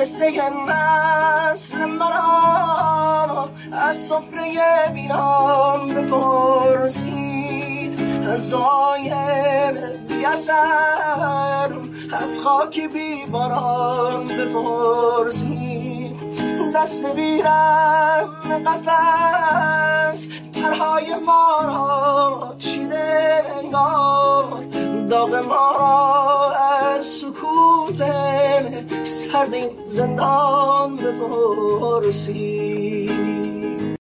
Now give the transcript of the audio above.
قصه نسل مرا از سفره بینان بپرسید، از دعای بی اثر از خاک بی باران بپرسید. دست بیرم قفس پرهای ما را چیده انگار، داغ ما را از سکوت سرد این زندان بپرسید.